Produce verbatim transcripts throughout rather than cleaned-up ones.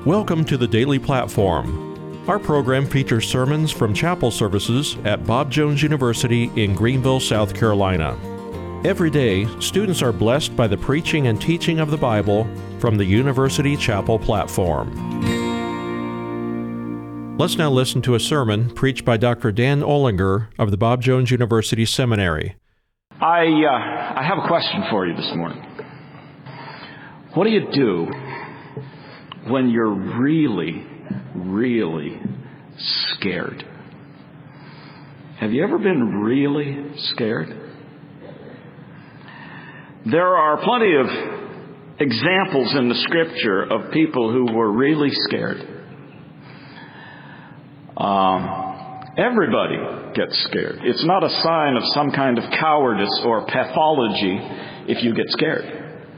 Welcome to the Daily Platform. Our program features sermons from chapel services at Bob Jones University in Greenville, South Carolina. Every day, students are blessed by the preaching and teaching of the Bible from the University Chapel platform. Let's now listen to a sermon preached by Doctor Dan Olinger of the Bob Jones University Seminary. I uh, I have a question for you this morning. What do you do when you're really, really scared? Have you ever been really scared? There are plenty of examples in the Scripture of people who were really scared. Um, everybody gets scared. It's not a sign of some kind of cowardice or pathology if you get scared.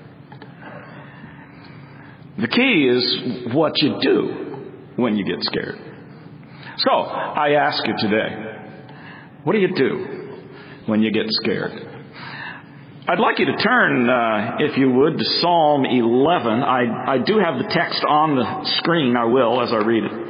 The key is what you do when you get scared. So, I ask you today, what do you do when you get scared? I'd like you to turn, uh, if you would, to Psalm eleven. I, I do have the text on the screen. I will as I read it.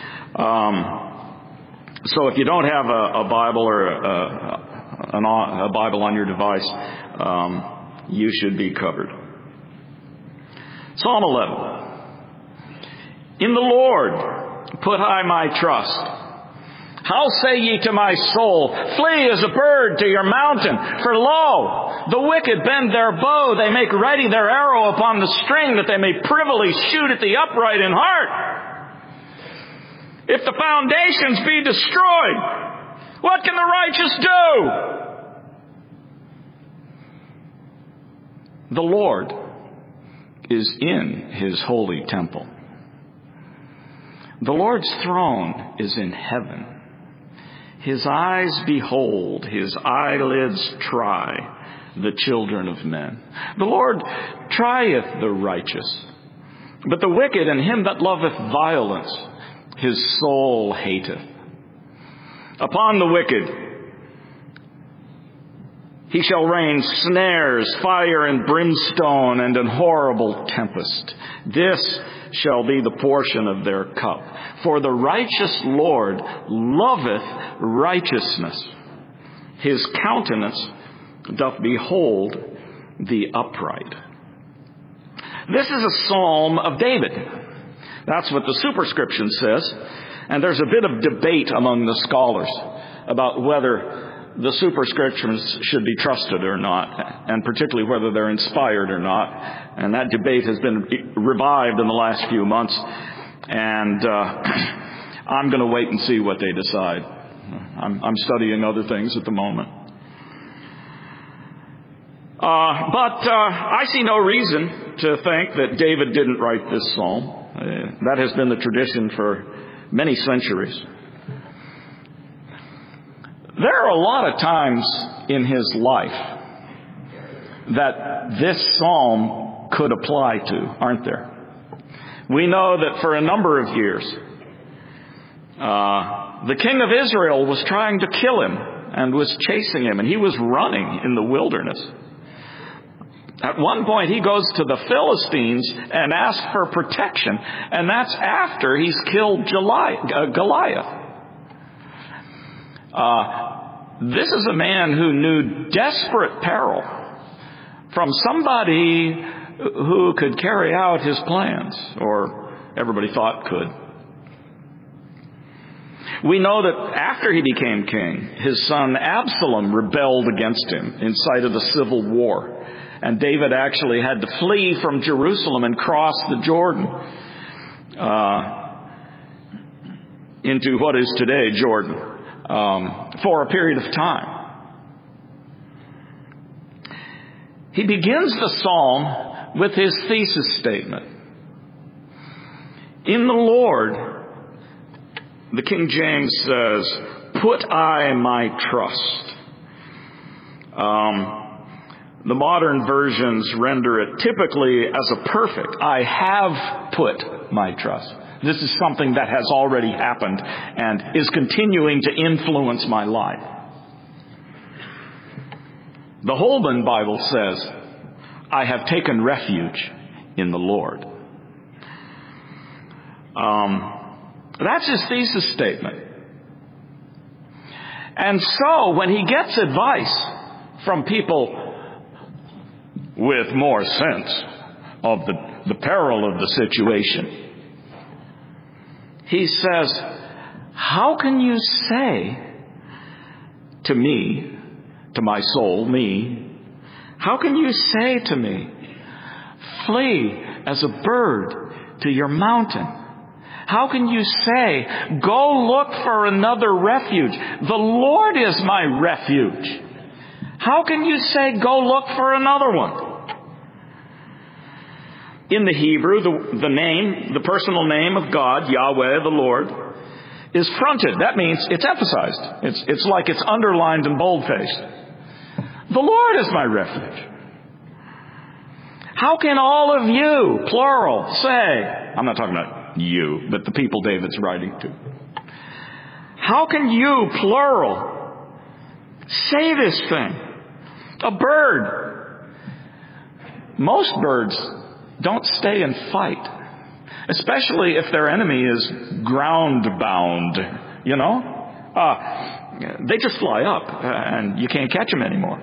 Um, so if you don't have a, a Bible or a, a, a Bible on your device, um, you should be covered. Psalm eleven. In the Lord put I my trust. How say ye to my soul, flee as a bird to your mountain? For lo, the wicked bend their bow, they make ready their arrow upon the string, that they may privily shoot at the upright in heart. If the foundations be destroyed, what can the righteous do? The Lord is in His holy temple. The Lord's throne is in heaven. His eyes behold, His eyelids try the children of men. The Lord trieth the righteous, but the wicked and him that loveth violence, His soul hateth. Upon the wicked He shall rain snares, fire and brimstone, and an horrible tempest. This shall be the portion of their cup. For the righteous Lord loveth righteousness. His countenance doth behold the upright. This is a psalm of David. That's what the superscription says. And there's a bit of debate among the scholars about whether the superscriptions should be trusted or not, and particularly whether they're inspired or not. And that debate has been revived in the last few months, and uh, I'm going to wait and see what they decide. I'm, I'm studying other things at the moment. Uh, but uh, I see no reason to think that David didn't write this psalm. Uh, that has been the tradition for many centuries. There are a lot of times in his life that this psalm could apply to, aren't there? We know that for a number of years, uh, the king of Israel was trying to kill him and was chasing him, and he was running in the wilderness. At one point, he goes to the Philistines and asks for protection, and that's after he's killed Goliath. Uh, this is a man who knew desperate peril from somebody who could carry out his plans, or everybody thought could. We know that after he became king, his son Absalom rebelled against him, incited a civil war. And David actually had to flee from Jerusalem and cross the Jordan uh, into what is today Jordan um, for a period of time. He begins the psalm with his thesis statement. In the Lord, the King James says, put I my trust. Um, The modern versions render it typically as a perfect. I have put my trust. This is something that has already happened and is continuing to influence my life. The Holman Bible says, I have taken refuge in the Lord. Um, that's his thesis statement. And so when he gets advice from people with more sense of the, the peril of the situation, he says, how can you say to me, to my soul, me, how can you say to me, flee as a bird to your mountain? How can you say, go look for another refuge? The Lord is my refuge. How can you say, go look for another one? In the Hebrew, the, the name, the personal name of God, Yahweh, the Lord, is fronted. That means it's emphasized. It's, it's like it's underlined and bold-faced. The Lord is my refuge. How can all of you, plural, say, I'm not talking about you, but the people David's writing to. How can you, plural, say this thing? A bird. Most birds don't stay and fight. Especially if their enemy is ground-bound, you know? Uh, they just fly up, uh, and you can't catch them anymore.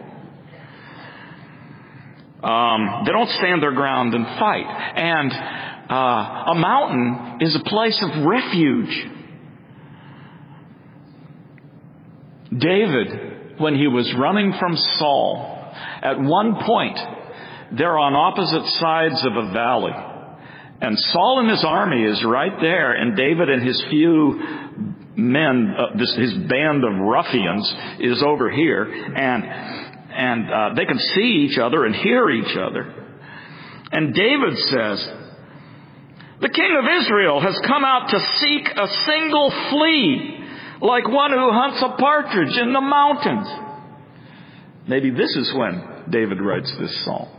Um, they don't stand their ground and fight. And uh, a mountain is a place of refuge. David, when he was running from Saul, at one point, they're on opposite sides of a valley. And Saul and his army is right there, and David and his few men, uh, this, his band of ruffians, is over here, and and uh, they can see each other and hear each other. And David says, the king of Israel has come out to seek a single flea, like one who hunts a partridge in the mountains. Maybe this is when David writes this psalm.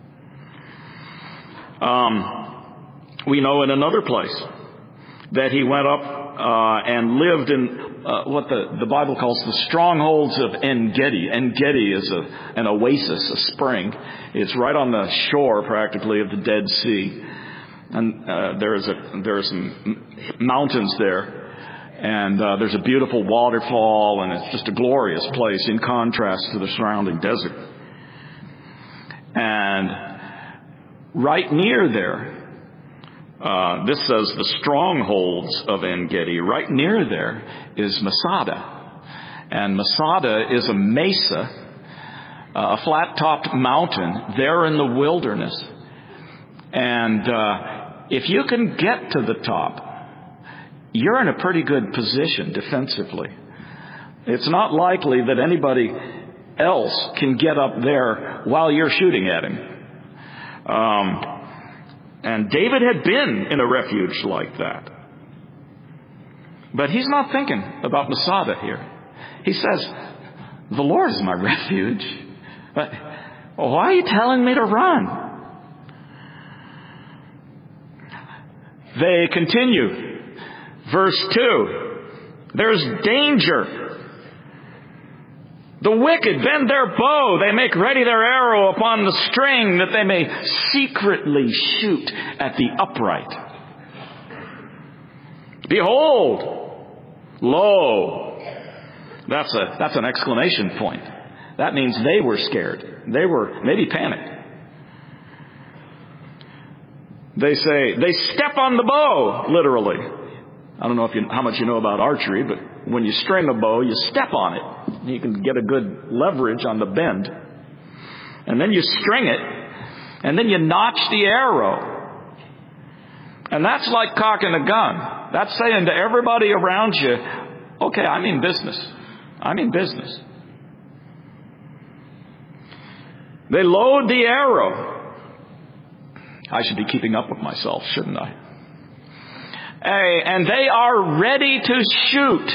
Um... We know in another place that he went up uh, and lived in uh, what the, the Bible calls the strongholds of En-Gedi. En-Gedi is a, an oasis, a spring. It's right on the shore, practically, of the Dead Sea. And uh, there is a there are some mountains there, and uh, there's a beautiful waterfall, and it's just a glorious place in contrast to the surrounding desert. And right near there, Uh, this says the strongholds of En-Gedi. Right near there is Masada. And Masada is a mesa, uh, a flat-topped mountain there in the wilderness. And uh, if you can get to the top, you're in a pretty good position defensively. It's not likely that anybody else can get up there while you're shooting at him. Um... And David had been in a refuge like that. But he's not thinking about Masada here. He says, the Lord is my refuge. But why are you telling me to run? They continue. Verse two. There's danger. The wicked bend their bow. They make ready their arrow upon the string, that they may secretly shoot at the upright. Behold, lo. That's a, that's an exclamation point. That means they were scared. They were maybe panicked. They say, they step on the bow, literally. I don't know if you, how much you know about archery, but when you string a bow, you step on it. You can get a good leverage on the bend. And then you string it, and then you notch the arrow. And that's like cocking a gun. That's saying to everybody around you, okay, I'm in business. I'm in business. They load the arrow. I should be keeping up with myself, shouldn't I? Hey, and they are ready to shoot.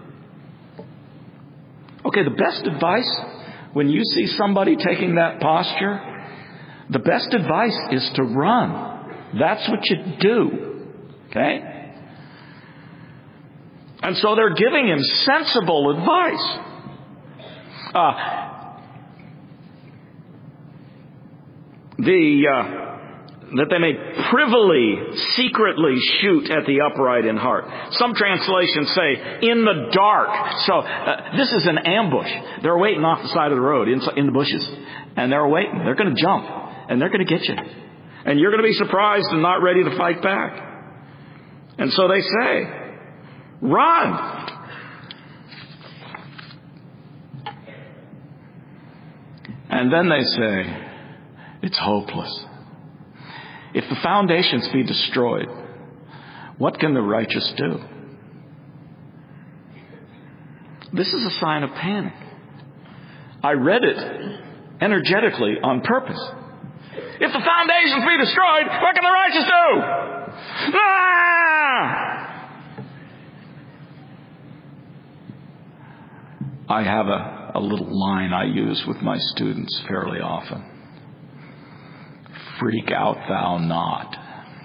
Okay, the best advice when you see somebody taking that posture, the best advice is to run. That's what you do. Okay? And so they're giving him sensible advice. Uh, the uh, that they may privily, secretly shoot at the upright in heart. Some translations say, in the dark. So uh, this is an ambush. They're waiting off the side of the road, in, in the bushes. And they're waiting. They're going to jump. And they're going to get you. And you're going to be surprised and not ready to fight back. And so they say, run. And then they say, it's hopeless. If the foundations be destroyed, what can the righteous do? This is a sign of panic. I read it energetically on purpose. If the foundations be destroyed, what can the righteous do? Ah! I have a, a little line I use with my students fairly often. Freak out thou not.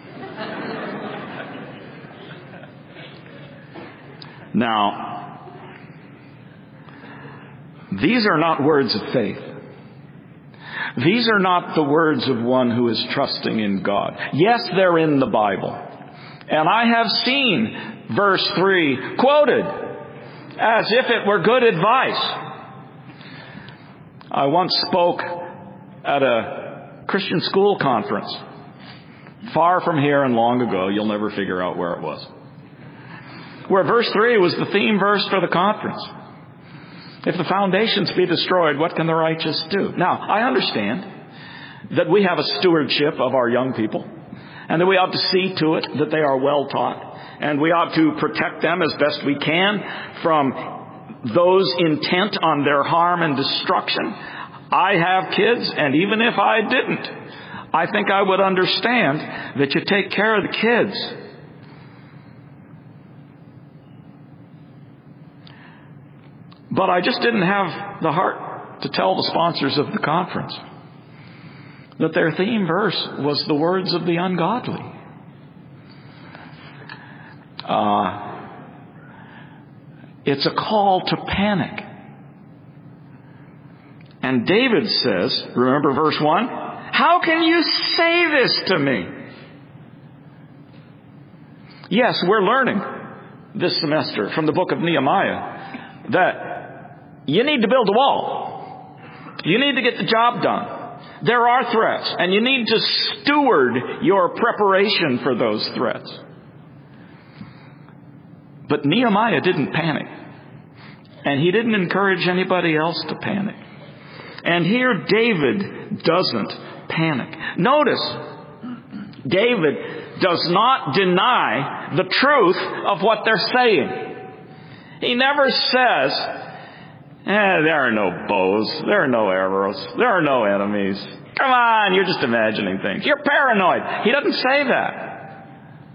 Now, these are not words of faith. These are not the words of one who is trusting in God. Yes, they're in the Bible. And I have seen verse three quoted as if it were good advice. I once spoke at a Christian school conference, far from here and long ago. You'll never figure out where it was. Where verse three was the theme verse for the conference. If the foundations be destroyed, what can the righteous do? Now, I understand that we have a stewardship of our young people, and that we ought to see to it that they are well taught, and we ought to protect them as best we can from those intent on their harm and destruction. I have kids, and even if I didn't, I think I would understand that you take care of the kids. But I just didn't have the heart to tell the sponsors of the conference that their theme verse was the words of the ungodly. Uh, it's a call to panic. And David says, remember verse one? How can you say this to me? Yes, we're learning this semester from the book of Nehemiah that you need to build a wall. You need to get the job done. There are threats, and you need to steward your preparation for those threats. But Nehemiah didn't panic. And he didn't encourage anybody else to panic. And here David doesn't panic. Notice, David does not deny the truth of what they're saying. He never says, eh, there are no bows, there are no arrows, there are no enemies. Come on, you're just imagining things. You're paranoid. He doesn't say that.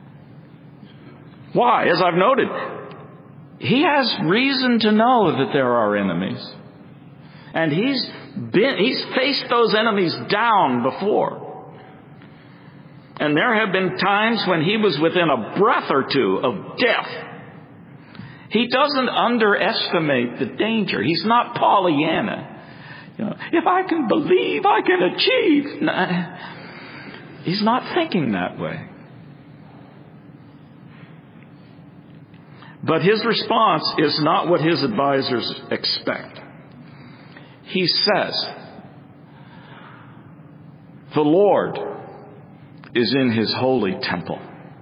Why? As I've noted, he has reason to know that there are enemies. And he's been, he's faced those enemies down before. And there have been times when he was within a breath or two of death. He doesn't underestimate the danger. He's not Pollyanna. You know, if I can believe, I can achieve. No, he's not thinking that way. But his response is not what his advisors expect. He says, the Lord is in his holy temple.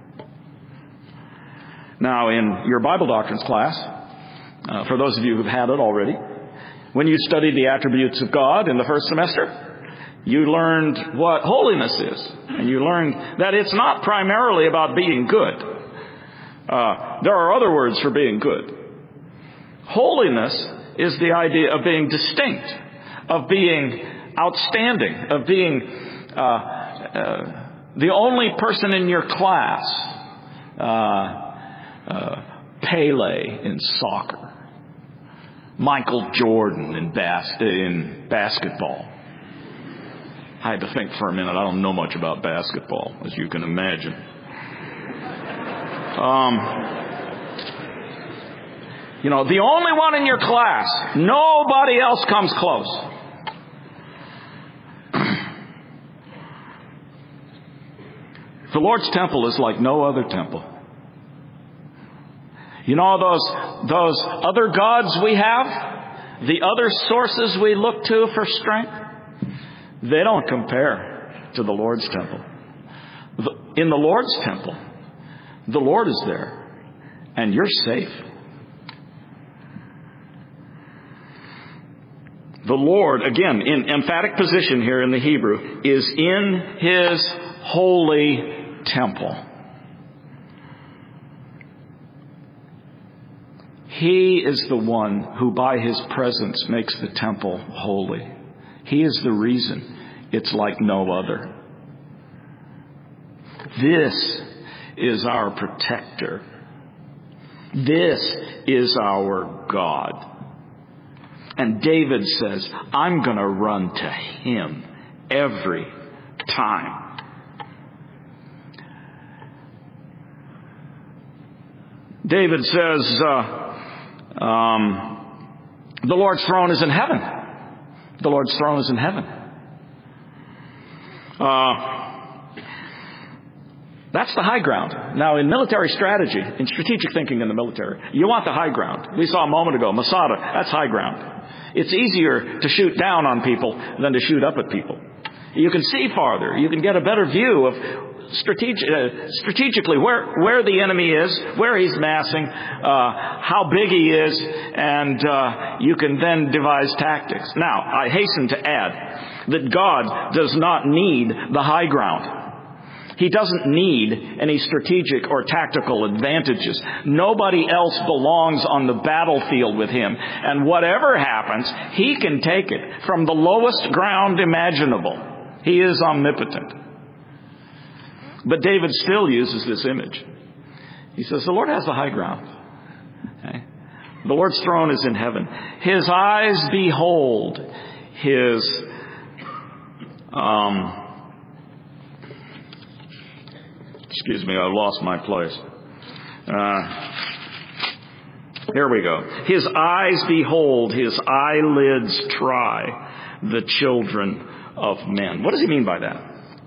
Now, in your Bible doctrines class, uh, for those of you who've had it already, when you studied the attributes of God in the first semester, you learned what holiness is. And you learned that it's not primarily about being good. Uh, there are other words for being good. Holiness is the idea of being distinct, of being outstanding, of being uh, uh, the only person in your class. Uh, uh, Pele in soccer. Michael Jordan in, bas- in basketball. I had to think for a minute. I don't know much about basketball, as you can imagine. Um, you know, the only one in your class. Nobody else comes close. The Lord's temple is like no other temple. You know those, those other gods we have? The other sources we look to for strength? They don't compare to the Lord's temple. In the Lord's temple, the Lord is there, and you're safe. The Lord, again, in emphatic position here in the Hebrew, is in His holy temple. He is the one who by His presence makes the temple holy. He is the reason it's like no other. This is our protector. This is our God. And David says, I'm going to run to Him every time. David says, uh, um, the Lord's throne is in heaven. The Lord's throne is in heaven. Uh, That's the high ground. Now, in military strategy, in strategic thinking in the military, you want the high ground. We saw a moment ago, Masada, that's high ground. It's easier to shoot down on people than to shoot up at people. You can see farther. You can get a better view of strategi- uh, strategically where, where the enemy is, where he's massing, uh, how big he is, and uh, you can then devise tactics. Now, I hasten to add that God does not need the high ground. He doesn't need any strategic or tactical advantages. Nobody else belongs on the battlefield with Him. And whatever happens, He can take it from the lowest ground imaginable. He is omnipotent. But David still uses this image. He says, the Lord has the high ground. Okay? The Lord's throne is in heaven. His eyes behold His... Um, Excuse me, I lost my place. Uh, here we go. His eyes behold, His eyelids try the children of men. What does he mean by that?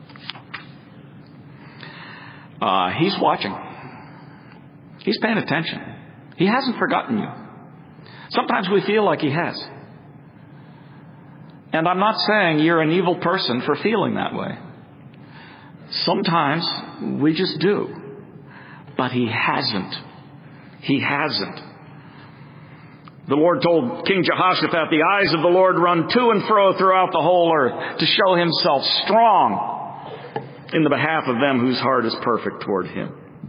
Uh, he's watching. He's paying attention. He hasn't forgotten you. Sometimes we feel like He has. And I'm not saying you're an evil person for feeling that way. Sometimes we just do. But He hasn't. He hasn't. The Lord told King Jehoshaphat, the eyes of the Lord run to and fro throughout the whole earth to show Himself strong in the behalf of them whose heart is perfect toward Him.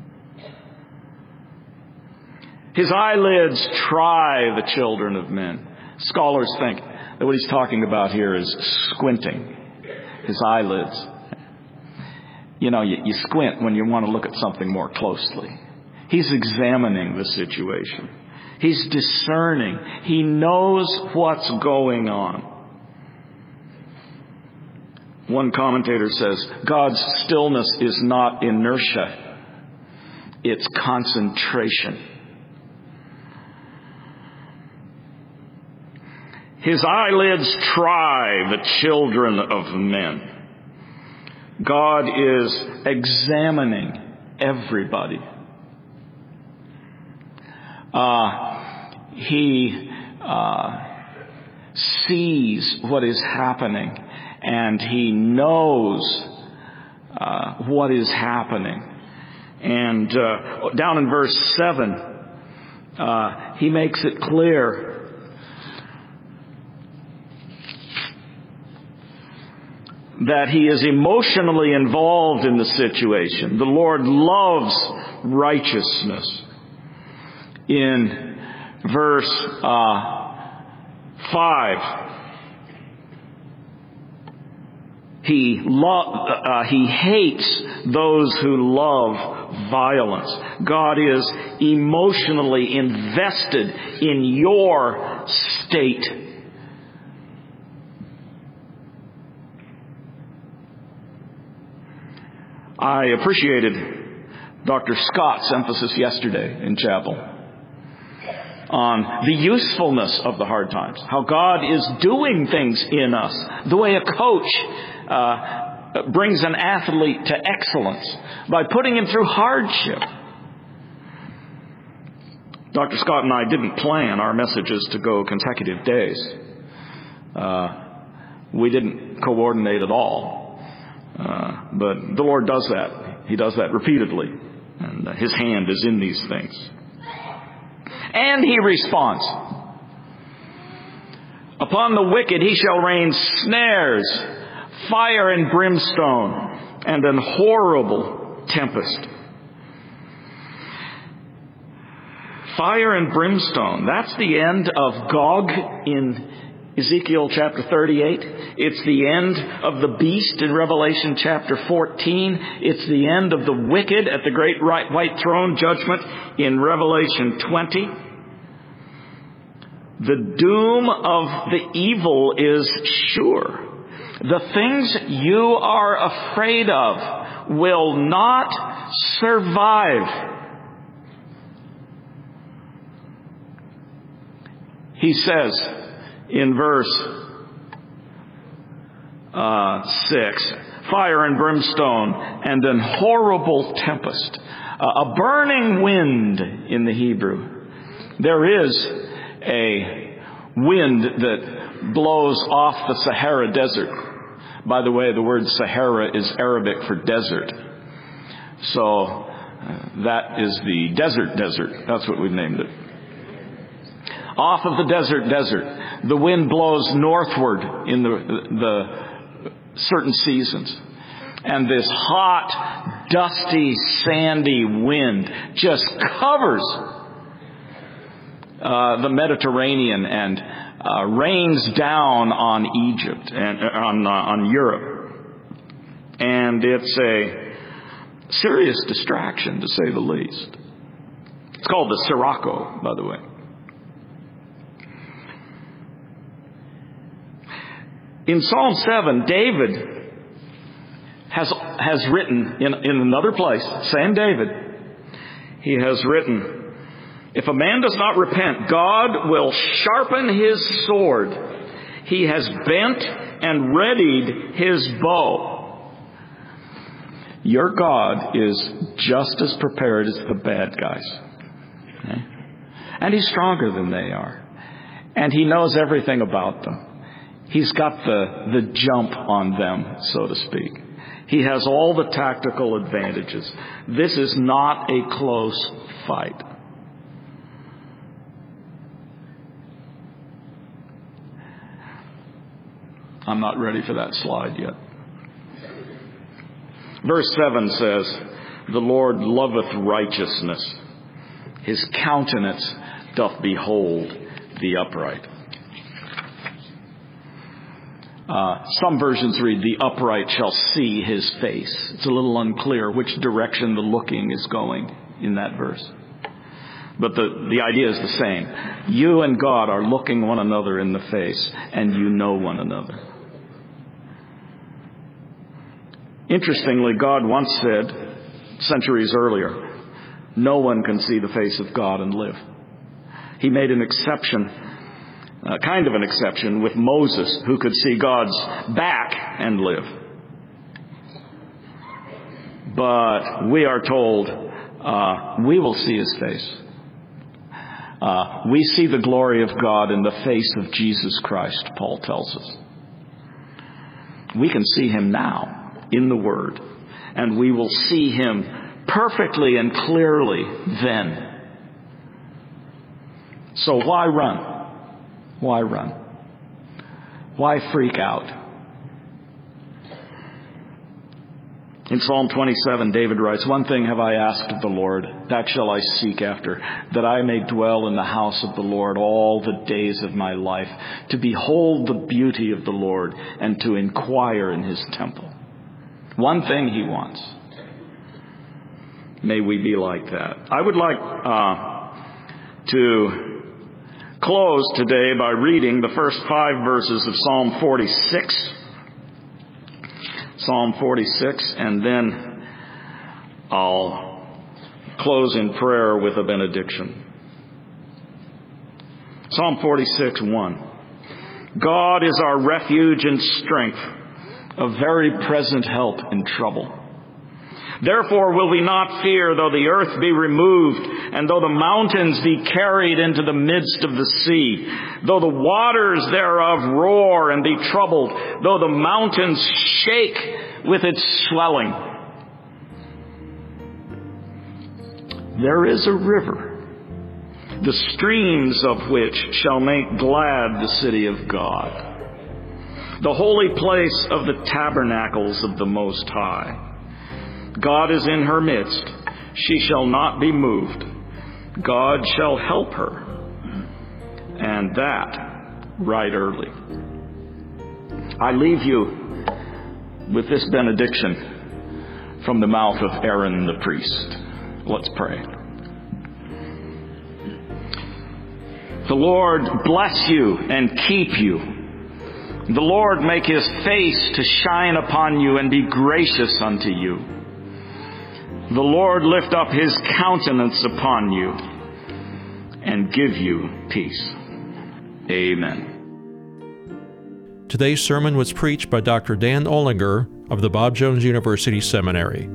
His eyelids try the children of men. Scholars think that what he's talking about here is squinting. His eyelids. You know, you, you squint when you want to look at something more closely. He's examining the situation. He's discerning. He knows what's going on. One commentator says, God's stillness is not inertia. It's concentration. His eyelids try the children of men. God is examining everybody. Uh, he uh, sees what is happening, and He knows uh, what is happening. And uh, down in verse seven, uh, He makes it clear that He is emotionally involved in the situation. The Lord loves righteousness. In verse uh, five, he, lo- uh, he hates those who love violence. God is emotionally invested in your state. I appreciated Doctor Scott's emphasis yesterday in chapel on the usefulness of the hard times. How God is doing things in us. The way a coach uh, brings an athlete to excellence by putting him through hardship. Doctor Scott and I didn't plan our messages to go consecutive days. Uh, we didn't coordinate at all. Uh, but the Lord does that. He does that repeatedly. And uh, His hand is in these things. And He responds. Upon the wicked He shall rain snares, fire and brimstone, and an horrible tempest. Fire and brimstone. That's the end of Gog in Ezekiel chapter thirty-eight. It's the end of the beast in Revelation chapter fourteen. It's the end of the wicked at the great white throne judgment in Revelation twenty. The doom of the evil is sure. The things you are afraid of will not survive. He says in verse uh, six, fire and brimstone and an horrible tempest. Uh, a burning wind in the Hebrew. There is a wind that blows off the Sahara Desert. By the way, the word Sahara is Arabic for desert. So uh, that is the desert desert. That's what we've named it. Off of the desert desert, the wind blows northward in the, the certain seasons. And this hot, dusty, sandy wind just covers uh, the Mediterranean and uh, rains down on Egypt and uh, on, uh, on Europe. And it's a serious distraction, to say the least. It's called the Sirocco, by the way. In Psalm seven, David has, has written, in, in another place, same David, he has written, if a man does not repent, God will sharpen his sword. He has bent and readied his bow. Your God is just as prepared as the bad guys. Okay? And He's stronger than they are. And He knows everything about them. He's got the, the jump on them, so to speak. He has all the tactical advantages. This is not a close fight. I'm not ready for that slide yet. Verse seven says, the Lord loveth righteousness. His countenance doth behold the upright. Uh, some versions read, the upright shall see His face. It's a little unclear which direction the looking is going in that verse. But the, the idea is the same. You and God are looking one another in the face, and you know one another. Interestingly, God once said, centuries earlier, no one can see the face of God and live. He made an exception, uh, kind of an exception, with Moses, who could see God's back and live. But we are told uh, we will see His face. Uh, we see the glory of God in the face of Jesus Christ, Paul tells us. We can see Him now in the Word, and we will see Him perfectly and clearly then. So why run? Why run? Why freak out? In Psalm twenty-seven, David writes, one thing have I asked of the Lord, that shall I seek after, that I may dwell in the house of the Lord all the days of my life, to behold the beauty of the Lord and to inquire in His temple. One thing he wants. May we be like that. I would like uh, to close today by reading the first five verses of Psalm forty-six. Psalm forty-six, and then I'll close in prayer with a benediction. Psalm forty-six, one. God is our refuge and strength, a very present help in trouble. Therefore will we not fear, though the earth be removed, and though the mountains be carried into the midst of the sea, though the waters thereof roar and be troubled, though the mountains shake with its swelling. There is a river, the streams of which shall make glad the city of God, the holy place of the tabernacles of the Most High. God is in her midst. She shall not be moved. God shall help her, and that right early. I leave you with this benediction from the mouth of Aaron the priest. Let's pray. The Lord bless you and keep you. The Lord make his face to shine upon you and be gracious unto you. The Lord lift up his countenance upon you and give you peace. Amen. Today's sermon was preached by Doctor Dan Olinger of the Bob Jones University Seminary.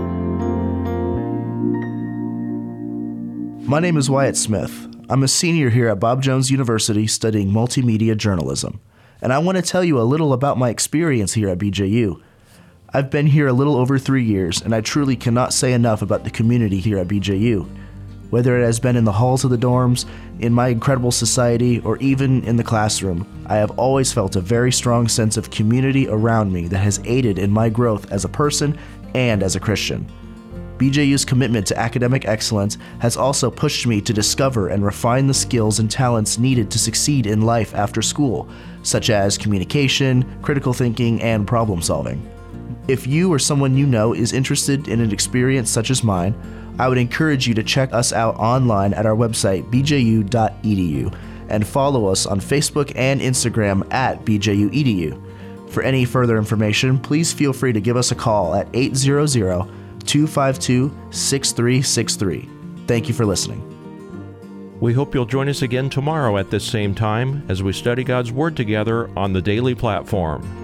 My name is Wyatt Smith. I'm a senior here at Bob Jones University studying multimedia journalism, and I want to tell you a little about my experience here at B J U. I've been here a little over three years, and I truly cannot say enough about the community here at B J U. Whether it has been in the halls of the dorms, in my incredible society, or even in the classroom, I have always felt a very strong sense of community around me that has aided in my growth as a person and as a Christian. B J U's commitment to academic excellence has also pushed me to discover and refine the skills and talents needed to succeed in life after school, such as communication, critical thinking, and problem solving. If you or someone you know is interested in an experience such as mine, I would encourage you to check us out online at our website, b j u dot e d u, and follow us on Facebook and Instagram at b j u e d u. For any further information, please feel free to give us a call at eight hundred, two five two, six three six three. Thank you for listening. We hope you'll join us again tomorrow at this same time as we study God's Word together on the Daily Platform.